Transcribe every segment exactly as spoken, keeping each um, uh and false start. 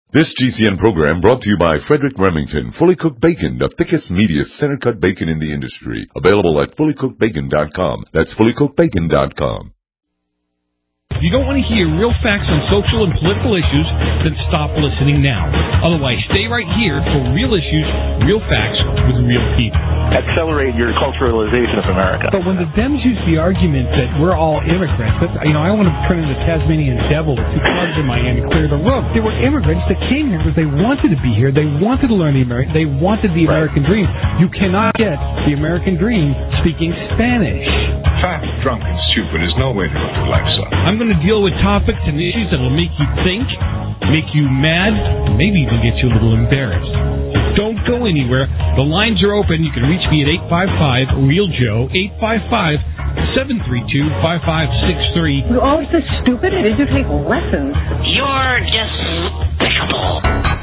This G C N program brought to you by Frederick Remington, Fully Cooked Bacon, the thickest, meatiest, center-cut bacon in the industry. Available at fully cooked bacon dot com. That's fully cooked bacon dot com. If you don't want to hear real facts on social and political issues, then stop listening now. Otherwise, stay right here for real issues, real facts with real people. Accelerate your culturalization of America. But when the Dems use the argument that we're all immigrants, but, you know, I want to turn into Tasmanian devil with two clubs in Miami, clear the road. They were immigrants that came here because they wanted to be here. They wanted to learn the American. They wanted the American right. dream. You cannot get the American dream speaking Spanish. Fat, drunk, and stupid is no way to live your life, son. I'm going to deal with topics and issues that will make you think, make you mad, and maybe even get you a little embarrassed. Don't go anywhere. The lines are open. You can reach me at eight five five, real joe, eight five five, seven three two, five five six three. You're always so stupid. It is to take lessons. You're despicable.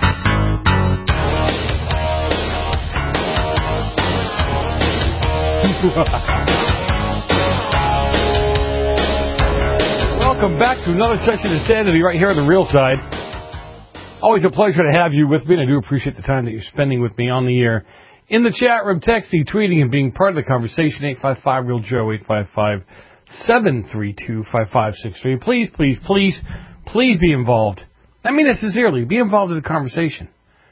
Welcome back to another session of Insanity right here on the Real Side. Always a pleasure to have you with me, and I do appreciate the time that you're spending with me on the air. In the chat room, texting, tweeting, and being part of the conversation, eight five five, real joe, eight five five, seven three two, five five six three. Please, please, please, please be involved. I mean it sincerely. Be involved in the conversation.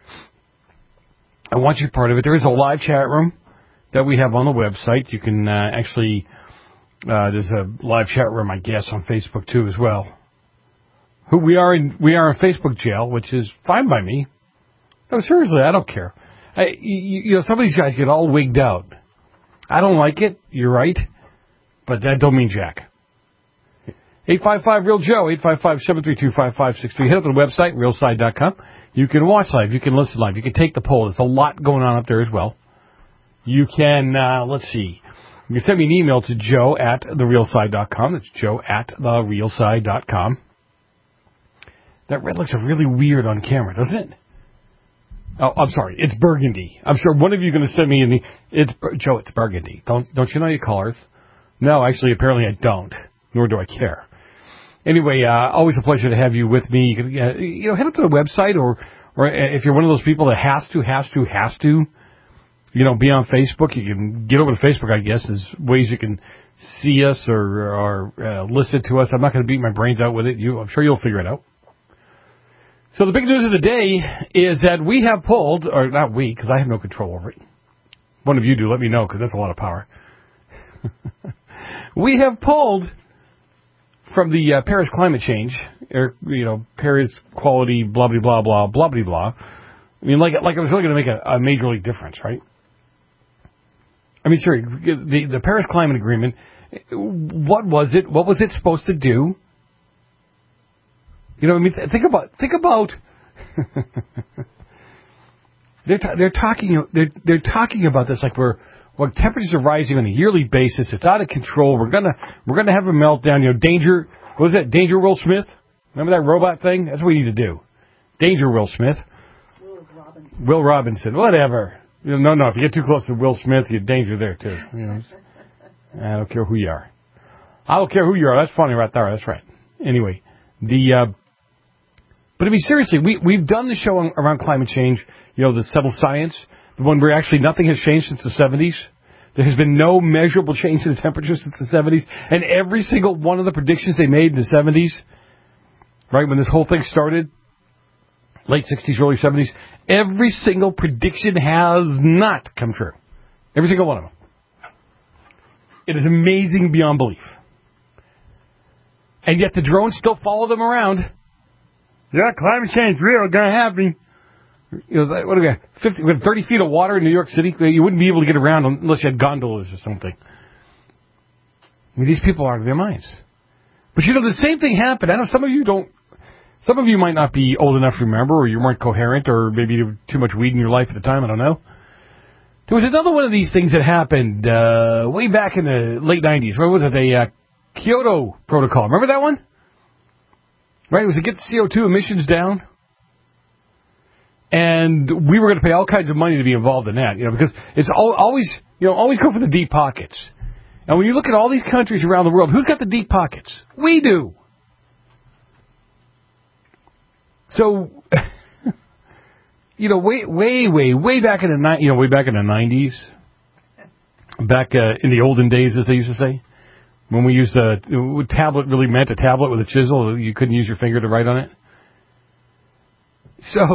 I want you part of it. There is a live chat room that we have on the website. You can uh, actually... Uh, there's a live chat room, I guess, on Facebook too as well. Who we are in, we are in Facebook jail, which is fine by me. No, seriously, I don't care. I, you, you know, some of these guys get all wigged out. I don't like it. You're right, but that don't mean jack. eight five five, real joe, eight five five, seven three two, five five six three. Head up to the website, real side dot com. You can watch live. You can listen live. You can take the poll. There's a lot going on up there as well. You can, uh, let's see. You can send me an email to joe at the real side dot com. That's joe at the real side dot com. That red looks really weird on camera, doesn't it? Oh, I'm sorry. It's burgundy. I'm sure one of you is going to send me an e- It's Joe, it's burgundy. Don't don't you know your colors? No, actually, apparently I don't. Nor do I care. Anyway, uh, always a pleasure to have you with me. You can, uh, you know, head up to the website, or or if you're one of those people that has to, has to, has to, you know, be on Facebook. You can get over to Facebook, I guess. There's ways you can see us or, or uh, listen to us. I'm not going to beat my brains out with it. You, I'm sure you'll figure it out. So the big news of the day is that we have pulled, or not we, because I have no control over it. One of you do. Let me know, because that's a lot of power. We have pulled from the uh, Paris climate change, or, you know, Paris quality, blah, blah, blah, blah, blah, blah, blah. I mean, like, like it was really going to make a, a major league difference, right? I mean, sorry, the, the Paris Climate Agreement, what was it? What was it supposed to do? You know, I mean, think about, think about, they're, ta- they're talking, they're, they're talking about this like we're, well, temperatures are rising on a yearly basis. It's out of control. We're gonna, we're gonna have a meltdown. You know, danger, what was that? Danger Will Smith? Remember that robot thing? That's what we need to do. Danger Will Smith. Will Robinson. Will Robinson. Whatever. You know, no, no. If you get too close to Will Smith, you're danger there too. You know, I don't care who you are. I don't care who you are. That's funny right there. That's right. Anyway, the, uh, but I mean, seriously, we, we've done the show on, around climate change, you know, the Settled Science, the one where actually nothing has changed since the seventies. There has been no measurable change in the temperature since the seventies. And every single one of the predictions they made in the seventies, right, when this whole thing started, late sixties, early seventies, every single prediction has not come true. Every single one of them. It is amazing beyond belief. And yet the drones still follow them around. Yeah, climate change is real, gonna happen. You know, what do we got? fifty, we got thirty feet of water in New York City. You wouldn't be able to get around unless you had gondolas or something. I mean, these people are out of their minds. But you know, the same thing happened. I know some of you don't, some of you might not be old enough to remember, or you weren't coherent, or maybe you had too much weed in your life at the time, I don't know. There was another one of these things that happened uh, way back in the late nineties. What was it? The uh, Kyoto Protocol. Remember that one? Right? It was to get the C O two emissions down. And we were going to pay all kinds of money to be involved in that, you know, because it's all, always, you know, always go for the deep pockets. And when you look at all these countries around the world, who's got the deep pockets? We do. So, you know, way, way, way, way back in the ni- you know, way back in the nineties, back uh, in the olden days, as they used to say, when we used a what tablet really meant a tablet with a chisel, you couldn't use your finger to write on it. So,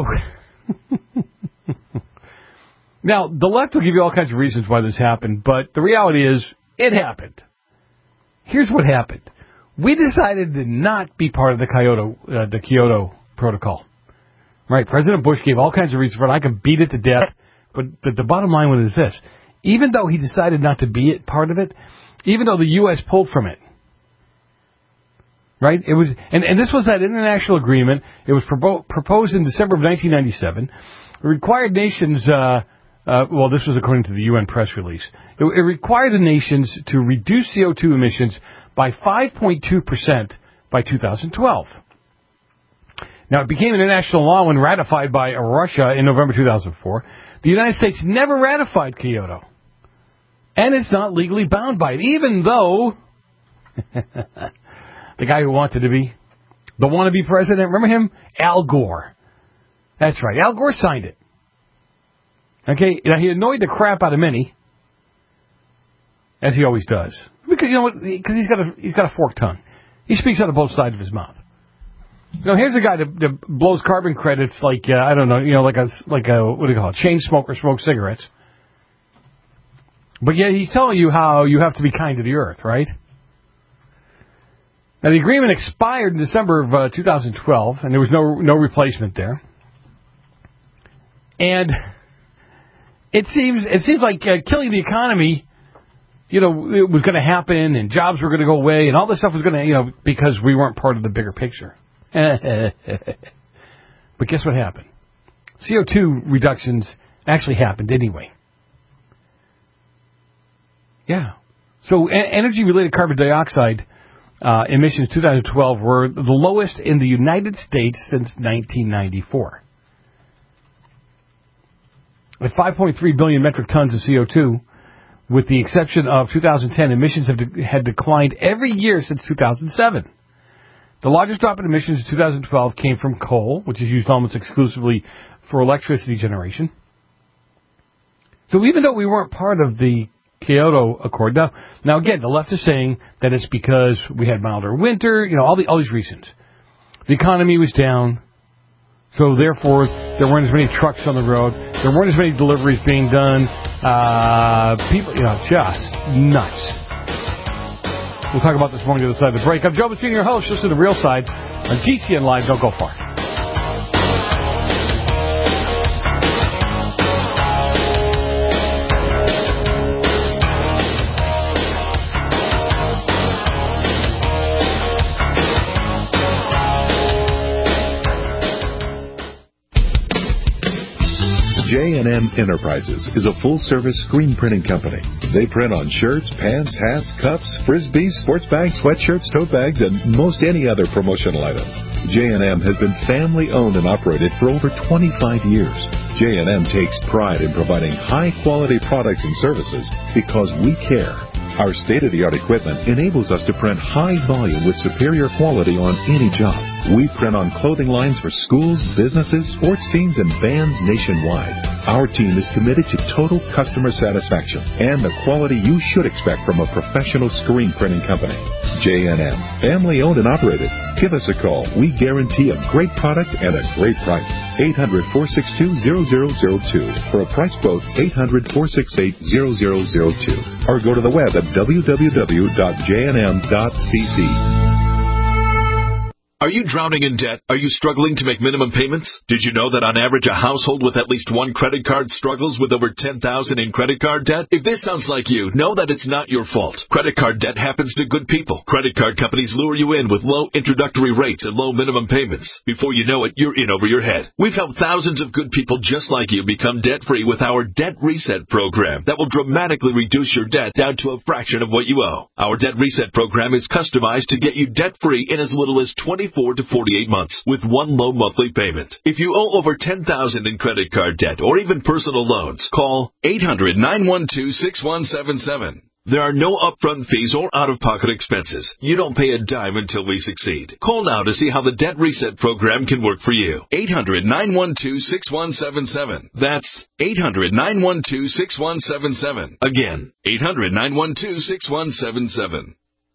now the left will give you all kinds of reasons why this happened, but the reality is, it happened. Here's what happened: we decided to not be part of the Kyoto, uh, the Kyoto Protocol. Right, President Bush gave all kinds of reasons for it. I can beat it to death. But, but the bottom line was this. Even though he decided not to be it, part of it, even though the U S pulled from it, right? It was, and, and this was that international agreement. It was propo- proposed in December of nineteen ninety-seven. It required nations, uh, uh, well, this was according to the U N press release. It, it required the nations to reduce C O two emissions by five point two percent by two thousand twelve. Now, it became international law when ratified by Russia in November two thousand four. The United States never ratified Kyoto. And it's not legally bound by it, even though the guy who wanted to be the wannabe president, remember him? Al Gore. That's right. Al Gore signed it. Okay? Now, he annoyed the crap out of many, as he always does. Because, you know what? Because he's got a, he's got a forked tongue. He speaks out of both sides of his mouth. You know, here's a guy that, that blows carbon credits like, uh, I don't know, you know, like a, like a, what do you call it, chain smoker smokes cigarettes. But yet he's telling you how you have to be kind to the earth, right? Now, the agreement expired in December of uh, two thousand twelve, and there was no no replacement there. And it seems it seems like uh, killing the economy, you know, it was going to happen, and jobs were going to go away, and all this stuff was going to, you know, because we weren't part of the bigger picture. But guess what happened? C O two reductions actually happened anyway. Yeah. So e- energy-related carbon dioxide uh, emissions in two thousand twelve were the lowest in the United States since nineteen ninety-four. At five point three billion metric tons of C O two, with the exception of two thousand ten, emissions have de- had declined every year since two thousand seven. The largest drop in emissions in two thousand twelve came from coal, which is used almost exclusively for electricity generation. So even though we weren't part of the Kyoto Accord, now, now again, the left is saying that it's because we had milder winter, you know, all the all these reasons. The economy was down, so therefore there weren't as many trucks on the road, there weren't as many deliveries being done. Uh, people, you know, just nuts. We'll talk about this more on the other side of the break. I'm Joe Messina, your host. Listen to The Real Side on G C N Live. Don't go far. J and M Enterprises is a full-service screen printing company. They print on shirts, pants, hats, cups, frisbees, sports bags, sweatshirts, tote bags, and most any other promotional items. J and M has been family-owned and operated for over twenty-five years. J and M takes pride in providing high-quality products and services because we care. Our state-of-the-art equipment enables us to print high volume with superior quality on any job. We print on clothing lines for schools, businesses, sports teams, and bands nationwide. Our team is committed to total customer satisfaction and the quality you should expect from a professional screen printing company. J and M, family-owned and operated. Give us a call. We guarantee a great product and a great price. eight hundred, four six two, zero zero zero two. For a price quote, eight hundred, four six eight, zero zero zero two. Or go to the web at w w w dot j n m dot c c. Are you drowning in debt? Are you struggling to make minimum payments? Did you know that on average a household with at least one credit card struggles with over ten thousand dollars in credit card debt? If this sounds like you, know that it's not your fault. Credit card debt happens to good people. Credit card companies lure you in with low introductory rates and low minimum payments. Before you know it, you're in over your head. We've helped thousands of good people just like you become debt-free with our Debt Reset program that will dramatically reduce your debt down to a fraction of what you owe. Our Debt Reset program is customized to get you debt-free in as little as twenty-four to forty-eight months with one low monthly payment. If you owe over ten thousand dollars in credit card debt or even personal loans, call eight hundred, nine one two, six one seven seven. There are no upfront fees or out-of-pocket expenses. You don't pay a dime until we succeed. Call now to see how the Debt Reset program can work for you. eight hundred, nine one two, six one seven seven. That's eight hundred, nine one two, six one seven seven. Again, eight hundred, nine one two, six one seven seven.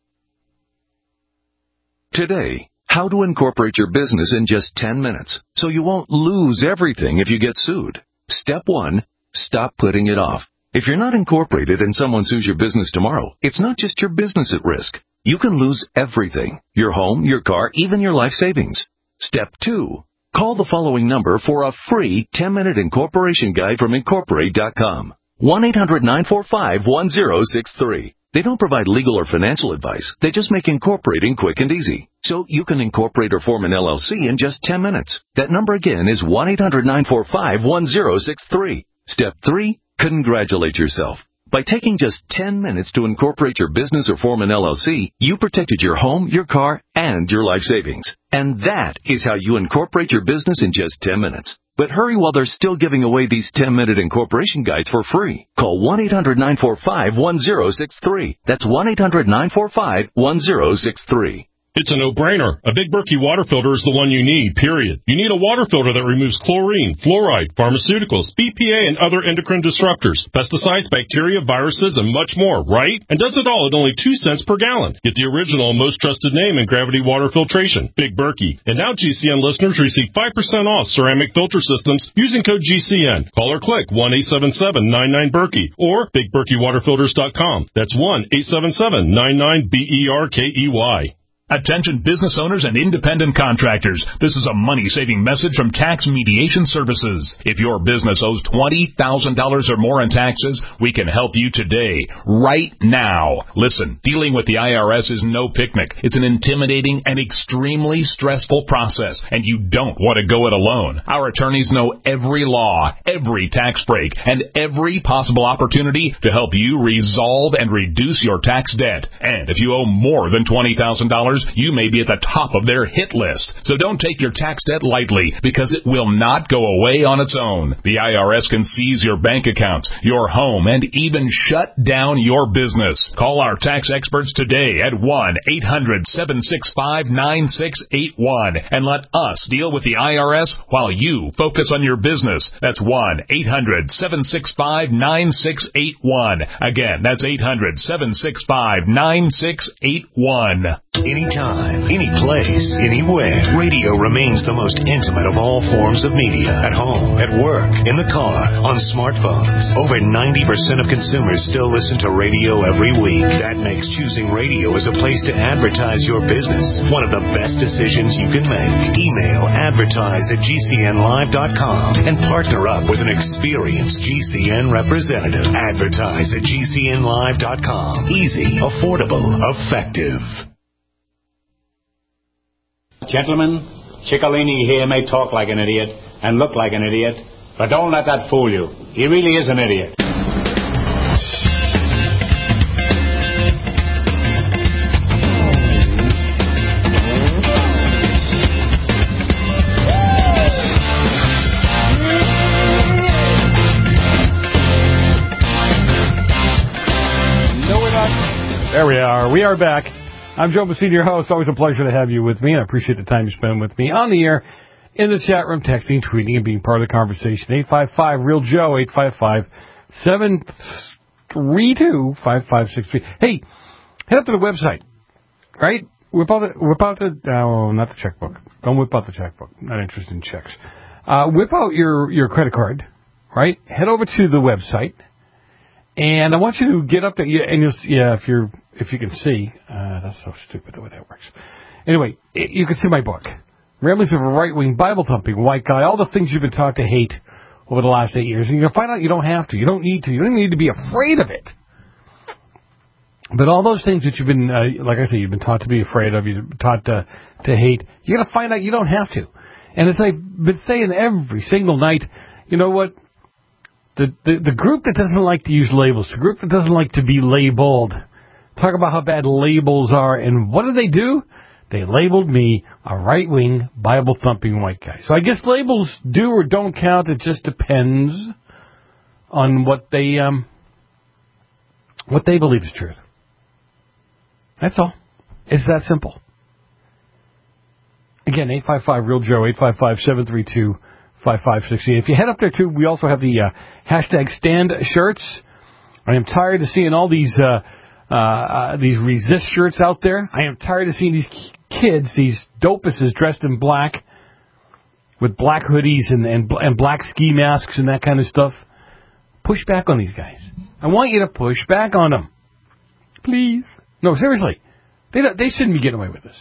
Today, how to incorporate your business in just ten minutes so you won't lose everything if you get sued. Step one, stop putting it off. If you're not incorporated and someone sues your business tomorrow, it's not just your business at risk. You can lose everything: your home, your car, even your life savings. Step two, call the following number for a free ten-minute incorporation guide from Incorporate dot com. one eight hundred, nine four five, one zero six three. They don't provide legal or financial advice. They just make incorporating quick and easy. So you can incorporate or form an L L C in just ten minutes. That number again is one eight hundred, nine four five, one zero six three. Step three, congratulate yourself. By taking just ten minutes to incorporate your business or form an L L C, you protected your home, your car, and your life savings. And that is how you incorporate your business in just ten minutes. But hurry while they're still giving away these ten-minute incorporation guides for free. Call one eight hundred, nine four five, one zero six three. That's one eight hundred, nine four five, one zero six three. It's a no-brainer. A Big Berkey water filter is the one you need, period. You need a water filter that removes chlorine, fluoride, pharmaceuticals, B P A, and other endocrine disruptors, pesticides, bacteria, viruses, and much more, right? And does it all at only two cents per gallon. Get the original and most trusted name in gravity water filtration, Big Berkey. And now G C N listeners receive five percent off ceramic filter systems using code G C N. Call or click one eight seven seven, nine nine, Berkey or big berkey water filters dot com. That's one eight seven seven, nine nine, B E R K E Y. Attention business owners and independent contractors. This is a money-saving message from Tax Mediation Services. If your business owes twenty thousand dollars or more in taxes, we can help you today, right now. Listen, dealing with the I R S is no picnic. It's an intimidating and extremely stressful process, and you don't want to go it alone. Our attorneys know every law, every tax break, and every possible opportunity to help you resolve and reduce your tax debt. And if you owe more than twenty thousand dollars, you may be at the top of their hit list. So don't take your tax debt lightly, because it will not go away on its own. The I R S can seize your bank accounts, your home, and even shut down your business. Call our tax experts today at one eight hundred, seven six five, nine six eight one and let us deal with the I R S while you focus on your business. That's one eight hundred, seven six five, nine six eight one. Again, that's eight hundred, seven six five, nine six eight one. Anytime, any place, anywhere, radio remains the most intimate of all forms of media. At home, at work, in the car, on smartphones. Over ninety percent of consumers still listen to radio every week. That makes choosing radio as a place to advertise your business one of the best decisions you can make. Email advertise at G C N live dot com and partner up with an experienced G C N representative. Advertise at G C N live dot com. Easy, affordable, effective. Gentlemen, Ciccolini here may talk like an idiot and look like an idiot, but don't let that fool you. He really is an idiot. No, we're not. There we are. We are back. I'm Joe Messina, your host. Always a pleasure to have you with me, and I appreciate the time you spend with me on the air, in the chat room, texting, tweeting, and being part of the conversation. eight five five, real Joe, eight five five, seven three two, five five six three. Hey, head up to the website, right? Whip out the, whip out the, oh, not the checkbook. Don't whip out the checkbook. Not interested in checks. Uh, whip out your, your credit card, right? Head over to the website. And I want you to get up there, and you'll, yeah, if you're, if you can see, uh, that's so stupid the way that works. Anyway, you can see my book, Ramblings of a Right-Wing, Bible-Thumping White Guy, all the things you've been taught to hate over the last eight years. And you're going to find out you don't have to. You don't need to. You don't even need to be afraid of it. But all those things that you've been, uh, like I said, you've been taught to be afraid of, you've been taught to, to hate, you're going to find out you don't have to. And as I've been saying every single night, you know what? The, the the group that doesn't like to use labels, the group that doesn't like to be labeled, talk about how bad labels are, and what did they do? They labeled me a right-wing, Bible-thumping white guy. So I guess labels do or don't count. It just depends on what they um what they believe is truth. That's all. It's that simple. Again, eight five five real Joe, eight five five, seven three two, five five six eight. If you head up there, too, we also have the uh, hashtag stand shirts. I am tired of seeing all these uh, uh, uh, these resist shirts out there. I am tired of seeing these kids, these dopuses dressed in black with black hoodies and, and, and black ski masks and that kind of stuff. Push back on these guys. I want you to push back on them. Please. No, seriously. They, they shouldn't be getting away with this.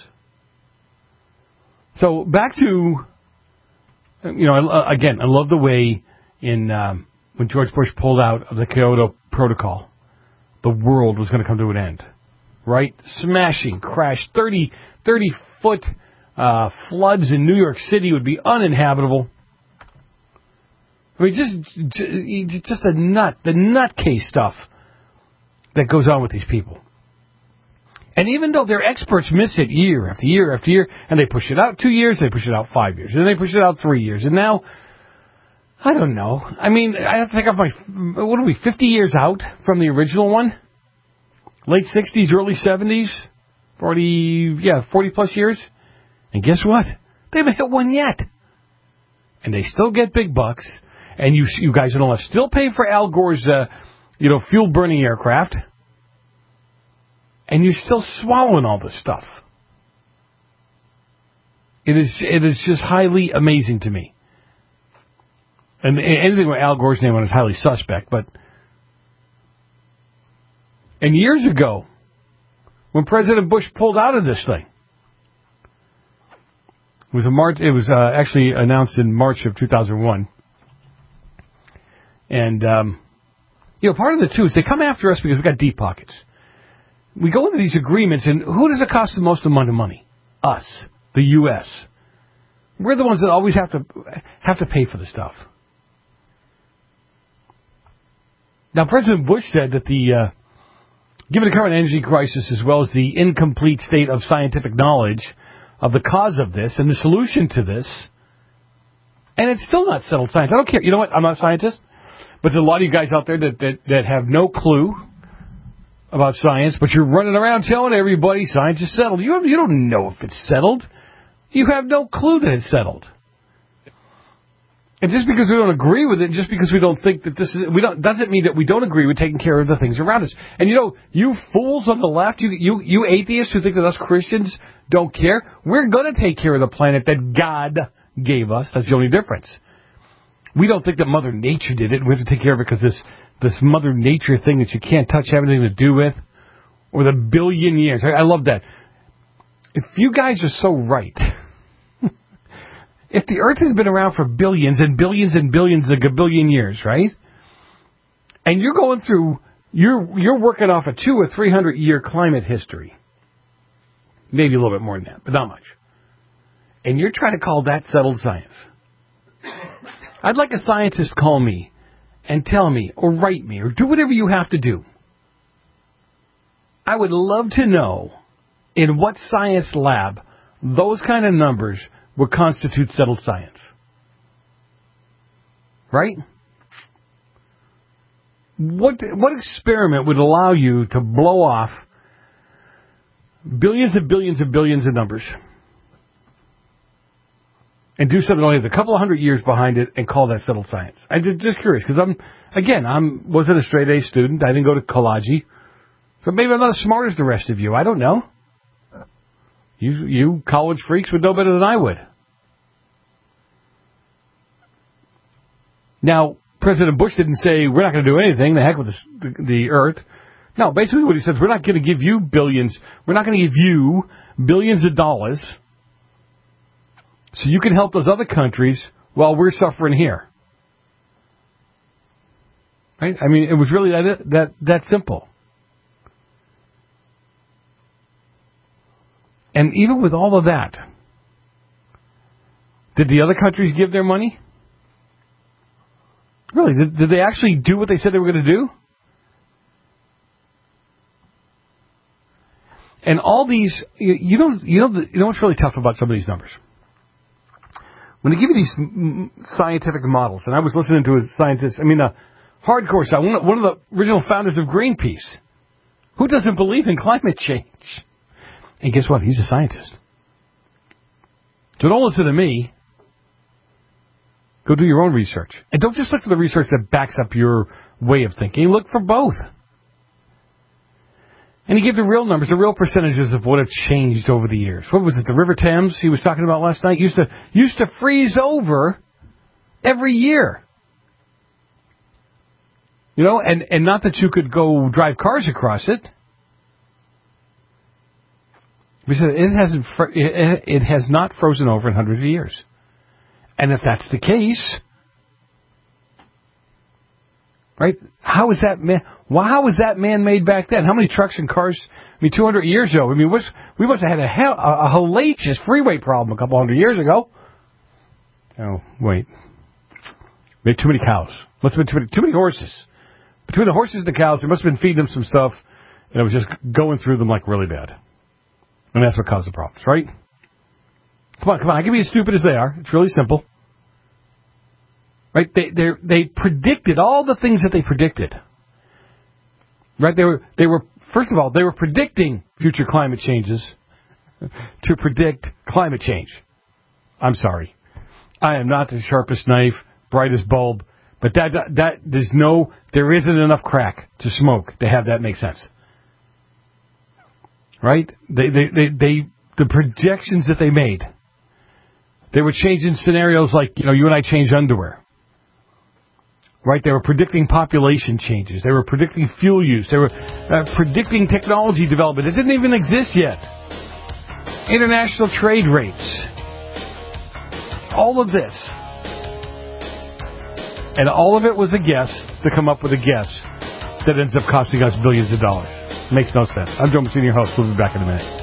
So back to, you know, I, again, I love the way in um, when George Bush pulled out of the Kyoto Protocol, the world was going to come to an end, right? Smashing, crash, thirty, thirty foot uh, floods in New York City would be uninhabitable. I mean, just just a nut, the nutcase stuff that goes on with these people. And even though their experts miss it year after year after year, and they push it out two years, they push it out five years, and they push it out three years, and now, I don't know. I mean, I have to think of my, what are we, fifty years out from the original one? Late sixties, early seventies? forty, yeah, forty plus years? And guess what? They haven't hit one yet. And they still get big bucks, and you you guys don't have still pay for Al Gore's, uh, you know, fuel-burning aircraft. And you're still swallowing all this stuff. It is it is just highly amazing to me. And anything with Al Gore's name on it is highly suspect. But and years ago, when President Bush pulled out of this thing, it was a March. It was uh, actually announced in March of two thousand one. And um, you know, part of the too is they come after us because we've got deep pockets. We go into these agreements, and who does it cost the most amount of money? Us, the U S We're the ones that always have to have to pay for the stuff. Now, President Bush said that the, uh, given the current energy crisis as well as the incomplete state of scientific knowledge of the cause of this and the solution to this, and it's still not settled science. I don't care. You know what? I'm not a scientist, but there's a lot of you guys out there that that, that have no clue about science, but you're running around telling everybody science is settled. You have, you don't know if it's settled. You have no clue that it's settled. And just because we don't agree with it, just because we don't think that this is, we don't, doesn't mean that we don't agree with taking care of the things around us. And you know, you fools on the left, you you, you atheists who think that us Christians don't care, we're going to take care of the planet that God gave us. That's the only difference. We don't think that Mother Nature did it. We have to take care of it because this This Mother Nature thing that you can't touch, have anything to do with, or the billion years. I, I love that. If you guys are so right, if the Earth has been around for billions and billions and billions of gabillion years, right? And you're going through, you're you're working off a two or three hundred year climate history, maybe a little bit more than that, but not much. And you're trying to call that settled science. I'd like a scientist call me and tell me, or write me, or do whatever you have to do. I would love to know in what science lab those kind of numbers would constitute settled science. Right? What what experiment would allow you to blow off billions and billions and billions of numbers and do something that only has a couple of hundred years behind it and call that settled science? I'm just curious, because I'm, again, I'm wasn't a straight A student. I didn't go to college. So maybe I'm not as smart as the rest of you. I don't know. You, you college freaks would know better than I would. Now, President Bush didn't say, we're not going to do anything, the heck with the, the, the earth. No, basically what he says, we're not going to give you billions, we're not going to give you billions of dollars so you can help those other countries while we're suffering here. Right? I mean, it was really that that that simple. And even with all of that, did the other countries give their money? Really? Did, did they actually do what they said they were going to do? And all these, you, you know, you know, you know what's really tough about some of these numbers? When they give you these scientific models, and I was listening to a scientist, I mean, a hardcore side, one of the original founders of Greenpeace, Who doesn't believe in climate change? And guess what? He's a scientist. So don't listen to me. Go do your own research. And don't just look for the research that backs up your way of thinking. Look for both. And he gave the real numbers, the real percentages of what have changed over the years. What was it, the River Thames he was talking about last night? Used to, used to freeze over every year. You know, and, and not that you could go drive cars across it. He said it hasn't, it, it has not frozen over in hundreds of years. And if that's the case, right? How is that man? Well, how was that man made back then? How many trucks and cars? I mean, two hundred years ago. I mean, what's, we must have had a, hell, a, a hellacious freeway problem a couple hundred years ago. Oh, wait. We had too many cows. Must have been too many, too many horses. Between the horses and the cows, they must have been feeding them some stuff, and it was just going through them like really bad. And that's what caused the problems, right? Come on, come on. I can be as stupid as they are. It's really simple. Right? They they they predicted all the things that they predicted. Right? They were they were first of all, they were predicting future climate changes to predict climate change. I'm sorry. I am not the sharpest knife, brightest bulb, but that that, that there's no there isn't enough crack to smoke to have that make sense. Right? They they they, they the projections that they made. They were changing scenarios like, you know, you and I change underwear. Right? They were predicting population changes. They were predicting fuel use. They were uh, predicting technology development. It didn't even exist yet. International trade rates. All of this. And all of it was a guess to come up with a guess that ends up costing us billions of dollars. Makes no sense. I'm Joe Messina, your host. We'll be back in a minute.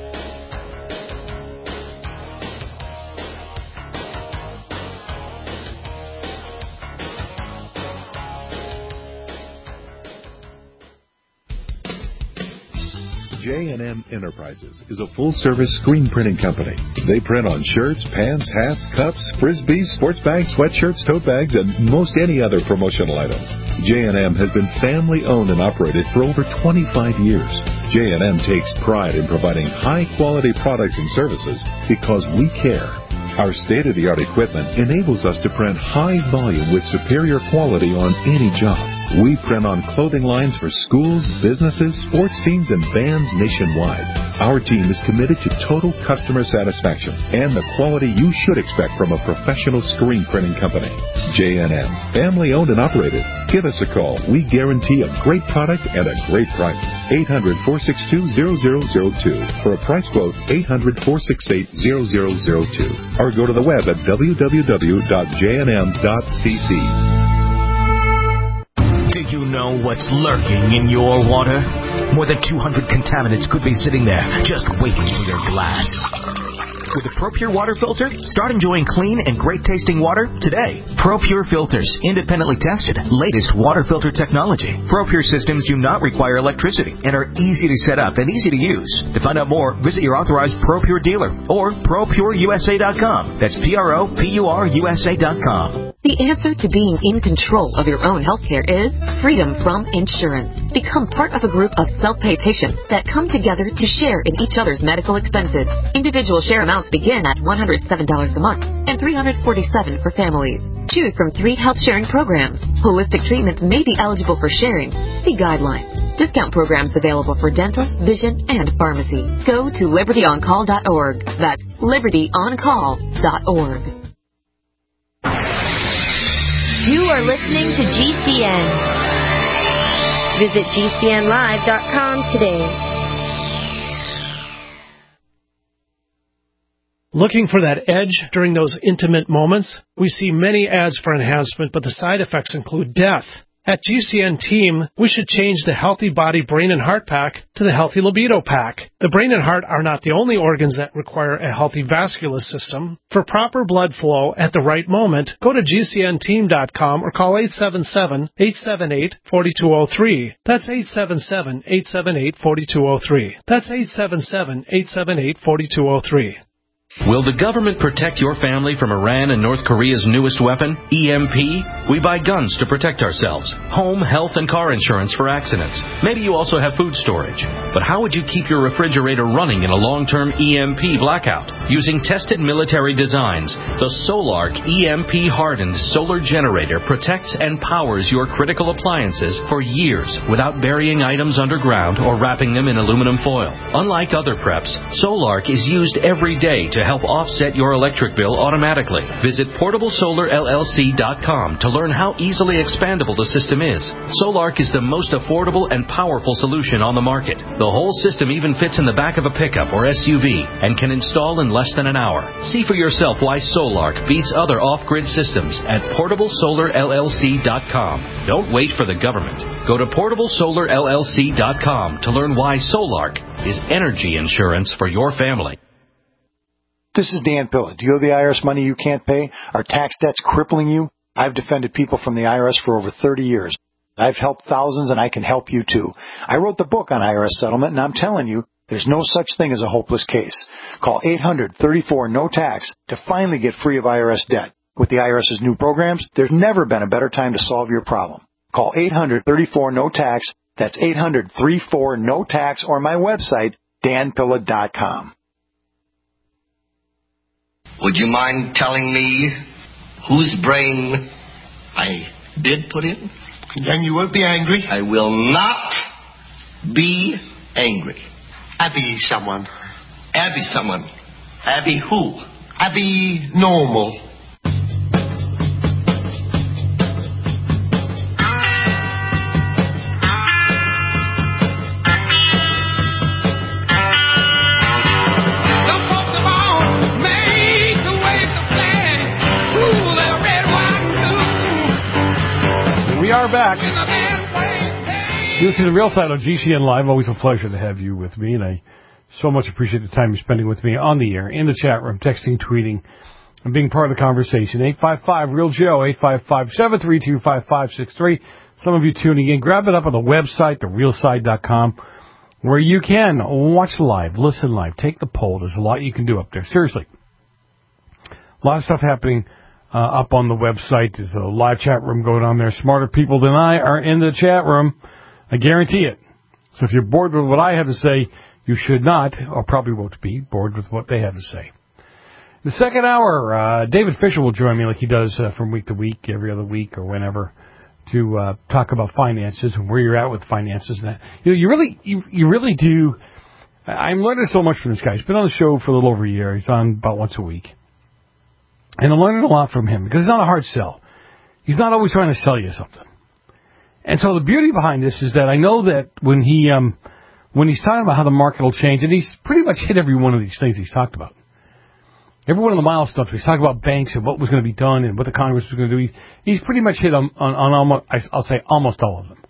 J and M Enterprises is a full-service screen printing company. They print on shirts, pants, hats, cups, frisbees, sports bags, sweatshirts, tote bags, and most any other promotional items. J and M has been family-owned and operated for over twenty-five years. J and M takes pride in providing high-quality products and services because we care. Our state-of-the-art equipment enables us to print high volume with superior quality on any job. We print on clothing lines for schools, businesses, sports teams, and bands nationwide. Our team is committed to total customer satisfaction and the quality you should expect from a professional screen printing company. J and M, family-owned and operated. Give us a call. We guarantee a great product at a great price. eight hundred, four six two, zero zero zero two. For a price quote, eight hundred, four six eight, zero zero zero two. Or go to the web at w w w dot j n m dot c c. Do you know what's lurking in your water? More than two hundred contaminants could be sitting there, just waiting for your glass. With a ProPure water filter, start enjoying clean and great-tasting water today. ProPure filters, independently tested, latest water filter technology. ProPure systems do not require electricity and are easy to set up and easy to use. To find out more, visit your authorized ProPure dealer or pro pure u s a dot com. That's P R O P U R U S A dot com. The answer to being in control of your own healthcare is freedom from insurance. Become part of a group of self-pay patients that come together to share in each other's medical expenses. Individual share amounts begin at one hundred seven dollars a month and three hundred forty-seven dollars for families. Choose from three health sharing programs. Holistic treatments may be eligible for sharing. See guidelines. Discount programs available for dental, vision, and pharmacy. Go to liberty on call dot org. That's liberty on call dot org. You are listening to G C N. Visit G C N live dot com today. Looking for that edge during those intimate moments? We see many ads for enhancement, but the side effects include death. At G C N Team, we should change the Healthy Body, Brain, and Heart Pack to the Healthy Libido Pack. The brain and heart are not the only organs that require a healthy vascular system. For proper blood flow at the right moment, go to G C N team dot com or call eight seven seven, eight seven eight, four two zero three. That's eight seven seven, eight seven eight, four two zero three. That's eight seven seven, eight seven eight, four two zero three. Will the government protect your family from Iran and North Korea's newest weapon, E M P? We buy guns to protect ourselves, home, health, and car insurance for accidents. Maybe you also have food storage. But how would you keep your refrigerator running in a long-term E M P blackout? Using tested military designs, the Solark E M P-hardened solar generator protects and powers your critical appliances for years without burying items underground or wrapping them in aluminum foil. Unlike other preps, Solark is used every day to help offset your electric bill automatically. Visit portable solar L L C dot com to learn how easily expandable the system is. Solark is the most affordable and powerful solution on the market. The whole system even fits in the back of a pickup or S U V and can install in less than an hour. See for yourself why Solark beats other off-grid systems at portable solar L L C dot com. Don't wait for the government. Go to portable solar L L C dot com to learn why Solark is energy insurance for your family. This is Dan Pilla. Do you owe the I R S money you can't pay? Are tax debts crippling you? I've defended people from the I R S for over thirty years. I've helped thousands, and I can help you, too. I wrote the book on I R S settlement, and I'm telling you, there's no such thing as a hopeless case. Call eight hundred thirty-four no tax to finally get free of I R S debt. With the IRS's new programs, there's never been a better time to solve your problem. Call eight hundred thirty-four no tax. That's eight hundred thirty-four no tax, or my website, dan pilla dot com. Would you mind telling me whose brain I did put in? Then you won't be angry? I will not be angry. Abby someone. Abby someone. Abby who? Abby normal. We are back. This is the Real Side on G C N Live. Always a pleasure to have you with me, and I so much appreciate the time you're spending with me on the air, in the chat room, texting, tweeting, and being part of the conversation. eight five five real Joe, eight five five, seven three two, five five six three. Some of you tuning in, grab it up on the website, the real side dot com, where you can watch live, listen live, take the poll. There's a lot you can do up there. Seriously. A lot of stuff happening uh, up on the website. There's a live chat room going on there. Smarter people than I are in the chat room. I guarantee it. So if you're bored with what I have to say, you should not, or probably won't be, bored with what they have to say. The second hour, uh, David Fisher will join me like he does uh, from week to week, every other week or whenever, to uh, talk about finances and where you're at with finances. And that. You know, you really, you, you really do. I'm learning so much from this guy. He's been on the show for a little over a year. He's on about once a week. And I'm learning a lot from him because he's not a hard sell. He's not always trying to sell you something. And so the beauty behind this is that I know that when he um, when he's talking about how the market will change, and he's pretty much hit every one of these things he's talked about. Every one of the milestones. He's talking about banks and what was going to be done and what the Congress was going to do. He, he's pretty much hit on, on, on almost, I'll say almost all of them.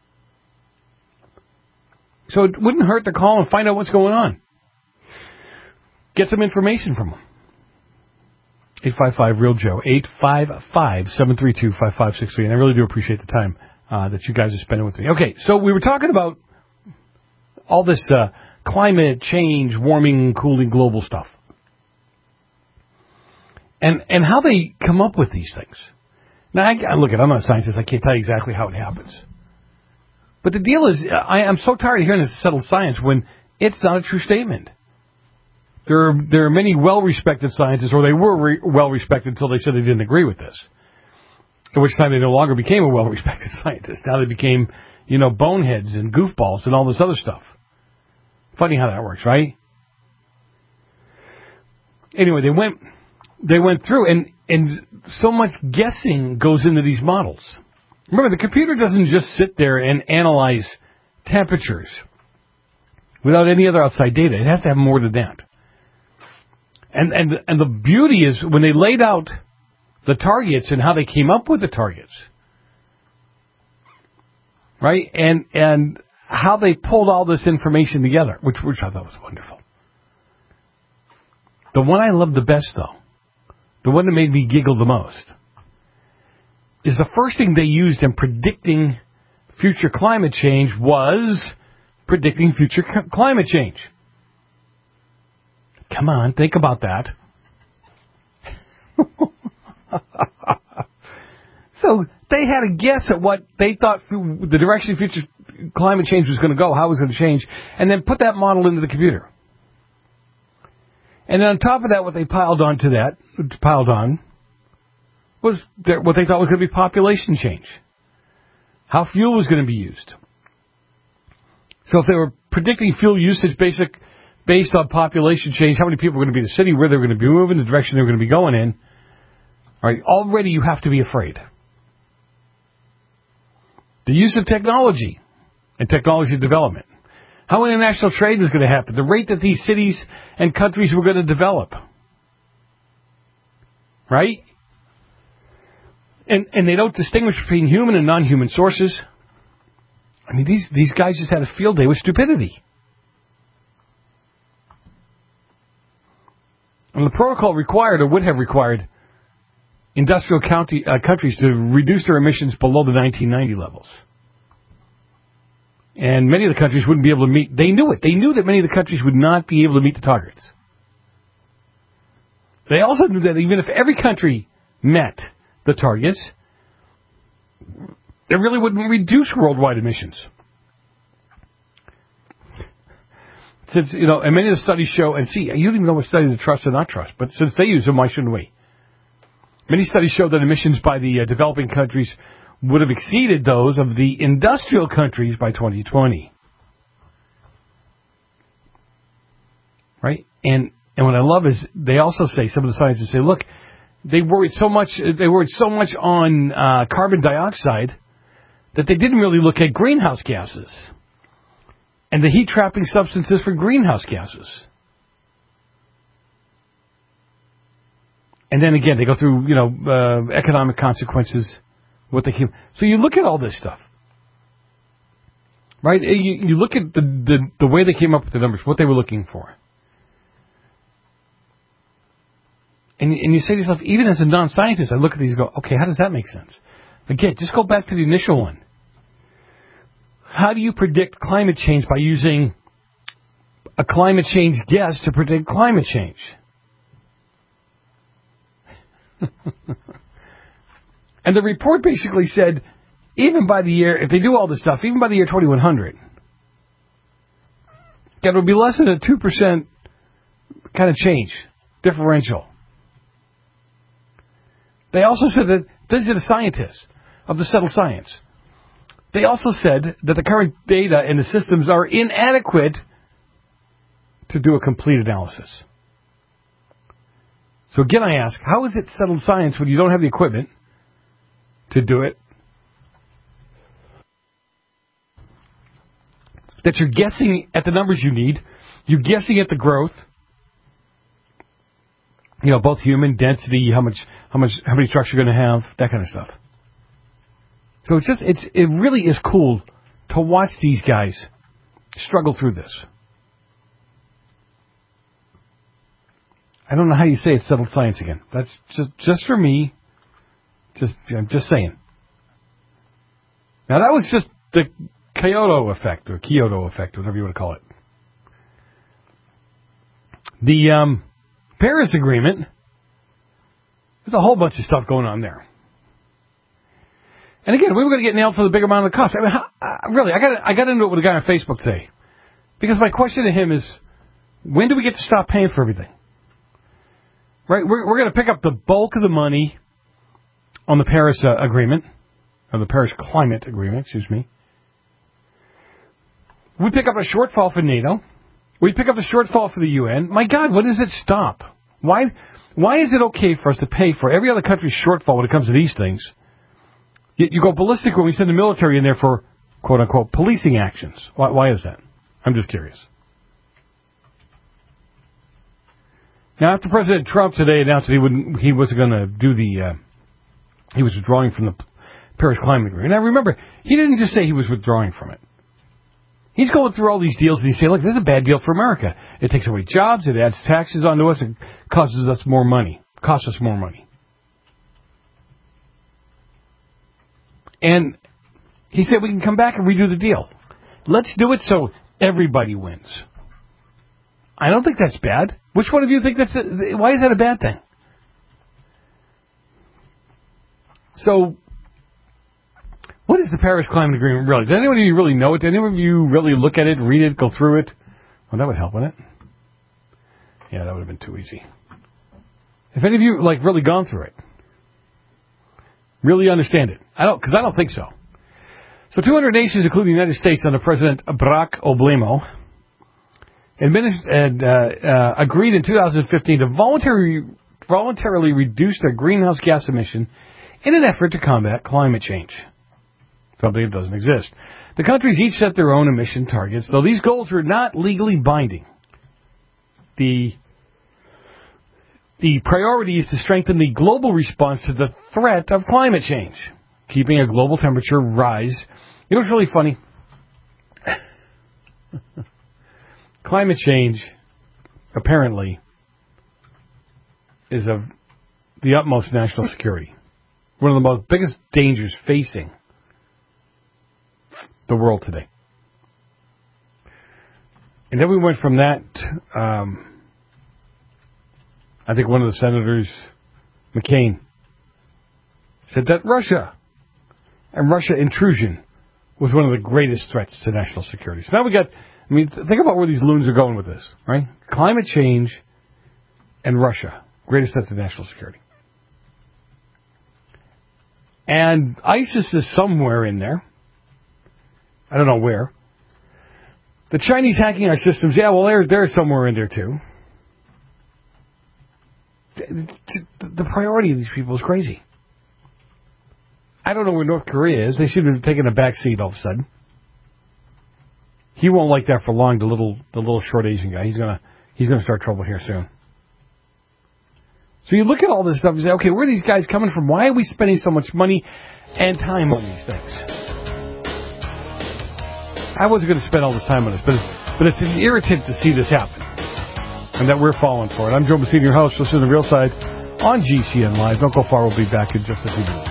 So it wouldn't hurt to call and find out what's going on. Get some information from him. eight five five real Joe, eight five five, seven three two, five five six three. And I really do appreciate the time uh, that you guys are spending with me. Okay, so we were talking about all this uh, climate change, warming, cooling, global stuff. And and how they come up with these things. Now, I, look, I'm not a scientist. I can't tell you exactly how it happens. But the deal is, I, I'm so tired of hearing this settled science when it's not a true statement. There are, there are many well-respected scientists, or they were re- well-respected until they said they didn't agree with this. At which time they no longer became a well-respected scientist. Now they became, you know, boneheads and goofballs and all this other stuff. Funny how that works, right? Anyway, they went... They went through, and, and so much guessing goes into these models. Remember, the computer doesn't just sit there and analyze temperatures without any other outside data. It has to have more than that. And, and, and the beauty is when they laid out the targets and how they came up with the targets, right, and, and how they pulled all this information together, which, which I thought was wonderful. The one I loved the best, though, the one that made me giggle the most, is the first thing they used in predicting future climate change was predicting future c- climate change. Come on, think about that. So also, they had a guess at what they thought the direction future climate change was going to go, how it was going to change, and then put that model into the computer. And then on top of that, what they piled on to that, piled on, was their, what they thought was going to be population change. How fuel was going to be used. So if they were predicting fuel usage basic, based on population change, how many people were going to be in the city, where they were going to be moving, the direction they were going to be going in, all right, already you have to be afraid. The use of technology and technology development. How international trade was going to happen. The rate that these cities and countries were going to develop. Right? And and they don't distinguish between human and non-human sources. I mean, these, these guys just had a field day with stupidity. And the protocol required, or would have required, industrial county, uh, countries to reduce their emissions below the nineteen ninety levels. And many of the countries wouldn't be able to meet, they knew it, they knew that many of the countries would not be able to meet the targets. They also knew that even if every country met the targets, it really wouldn't reduce worldwide emissions. Since, you know, and many of the studies show, and see, you don't even know what study to trust or not trust, but since they use them, why shouldn't we? Many studies show that emissions by the uh, developing countries would have exceeded those of the industrial countries by twenty twenty. Right? And and what I love is they also say, some of the scientists say, look, they worried so much, they worried so much on uh, carbon dioxide that they didn't really look at greenhouse gases and the heat-trapping substances for greenhouse gases. And then again, they go through, you know, uh, economic consequences, what they came. So you look at all this stuff, right? You, you look at the, the the way they came up with the numbers, what they were looking for, and and you say to yourself, even as a non-scientist, I look at these and go, okay, how does that make sense? Again, just go back to the initial one. How do you predict climate change by using a climate change guess to predict climate change? And the report basically said, even by the year, if they do all this stuff, even by the year twenty-one hundred, that would be less than a two percent kind of change, differential. They also said that, these are the scientists of the settled science. They also said that the current data and the systems are inadequate to do a complete analysis. So again, I ask, how is it settled science when you don't have the equipment to do it? That you're guessing at the numbers you need. You're guessing at the growth. You know, both human density, how much, how much, how many trucks you're going to have, that kind of stuff. So it's just, it's, it really is cool to watch these guys struggle through this. I don't know how you say it's settled science again. That's just, just for me. Just, I'm just saying. Now that was just the Kyoto effect, or Kyoto effect, whatever you want to call it. The um, Paris Agreement, there's a whole bunch of stuff going on there. And again, we were going to get nailed for the big amount of the cost. I mean, how, uh, really, I got I got into it with a guy on Facebook today. Because my question to him is, when do we get to stop paying for everything? Right, we're, we're going to pick up the bulk of the money on the Paris uh, Agreement, or the Paris Climate Agreement, excuse me. We pick up a shortfall for NATO. We pick up a shortfall for the U N. My God, when does it stop? Why, why is it okay for us to pay for every other country's shortfall when it comes to these things? You, you go ballistic when we send the military in there for, quote-unquote, policing actions. Why, why is that? I'm just curious. Now, after President Trump today announced that he wouldn't, he wasn't going to do the, uh, he was withdrawing from the Paris Climate Agreement. Now, remember, he didn't just say he was withdrawing from it. He's going through all these deals and he's saying, look, this is a bad deal for America. It takes away jobs, it adds taxes onto us, it causes us more money, costs us more money. And he said we can come back and redo the deal. Let's do it so everybody wins. I don't think that's bad. Which one of you think that's a, why is that a bad thing? So What is the Paris Climate Agreement really? Does anyone of you really know it? Does anyone of you really look at it, read it, go through it? Well, that would help, wouldn't it? Yeah, that would have been too easy. If any of you, like, really gone through it, really understand it. I don't, because I don't think so. So two hundred nations, including the United States under President Barack Obama, had uh, uh, agreed in two thousand fifteen to voluntarily, voluntarily reduce their greenhouse gas emission in an effort to combat climate change. Something that doesn't exist. The countries each set their own emission targets, though these goals were not legally binding. The The priority is to strengthen the global response to the threat of climate change, keeping a global temperature rise. You know what's really funny? Climate change, apparently, is of the utmost national security. One of the most biggest dangers facing the world today. And then we went from that, um, I think one of the senators, McCain, said that Russia and Russia intrusion was one of the greatest threats to national security. So now we got, I mean, think about where these loons are going with this, right? Climate change and Russia, greatest threat to national security. And ISIS is somewhere in there. I don't know where. The Chinese hacking our systems, yeah, well, they're, they're somewhere in there, too. The priority of these people is crazy. I don't know where North Korea is. They seem to have taken a back seat all of a sudden. He won't like that for long, the little the little short Asian guy. He's gonna he's gonna start trouble here soon. So you look at all this stuff and say, okay, where are these guys coming from? Why are we spending so much money and time on these things? I wasn't going to spend all this time on this, but it's, but it's an irritant to see this happen. And that we're falling for it. I'm Joe Messina, your host. Listen to The Real Side on G C N Live. Don't go far. We'll be back in just a few minutes.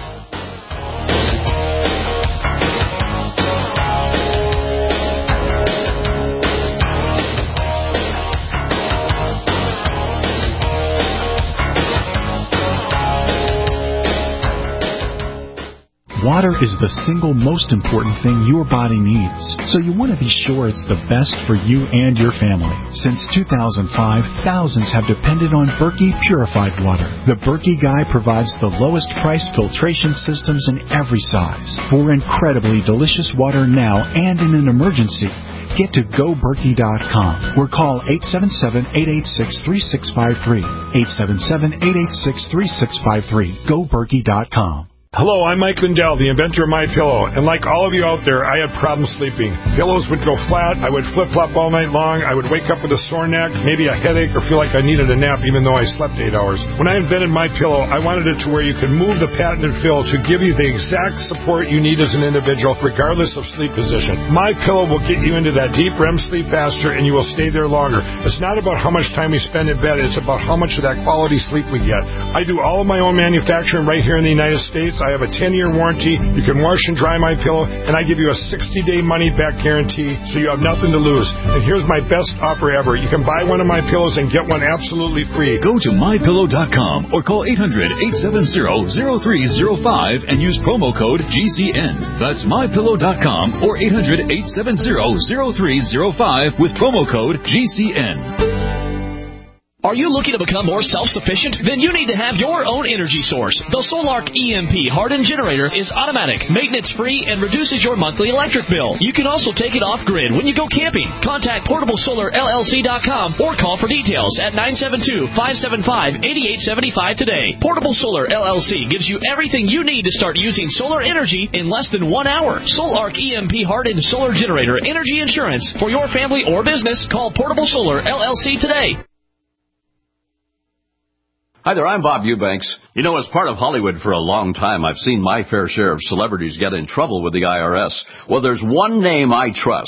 Water is the single most important thing your body needs, so you want to be sure it's the best for you and your family. Since two thousand five, thousands have depended on Berkey Purified Water. The Berkey Guy provides the lowest priced filtration systems in every size. For incredibly delicious water now and in an emergency, get to go berkey dot com or call eight seven seven, eight eight six, three six five three. eight seven seven, eight eight six, three six five three. go berkey dot com. Hello, I'm Mike Lindell, the inventor of MyPillow, and like all of you out there, I had problems sleeping. Pillows would go flat, I would flip-flop all night long, I would wake up with a sore neck, maybe a headache, or feel like I needed a nap even though I slept eight hours. When I invented MyPillow, I wanted it to where you could move the patented fill to give you the exact support you need as an individual, regardless of sleep position. MyPillow will get you into that deep R E M sleep faster, and you will stay there longer. It's not about how much time we spend in bed, it's about how much of that quality sleep we get. I do all of my own manufacturing right here in the United States. I have a ten-year warranty. You can wash and dry MyPillow, and I give you a sixty-day money-back guarantee, so you have nothing to lose. And here's my best offer ever. You can buy one of my pillows and get one absolutely free. Go to my pillow dot com or call eight hundred, eight seven zero, zero three zero five and use promo code G C N. That's my pillow dot com or eight hundred, eight seven zero, zero three zero five with promo code G C N. Are you looking to become more self-sufficient? Then you need to have your own energy source. The Solark E M P hardened generator is automatic, maintenance-free, and reduces your monthly electric bill. You can also take it off-grid when you go camping. Contact portable solar L L C dot com or call for details at nine seven two, five seven five, eight eight seven five today. Portable Solar L L C gives you everything you need to start using solar energy in less than one hour. Solark E M P hardened solar generator energy insurance for your family or business. Call Portable Solar L L C today. Hi there, I'm Bob Eubanks. You know, as part of Hollywood for a long time, I've seen my fair share of celebrities get in trouble with the I R S. Well, there's one name I trust.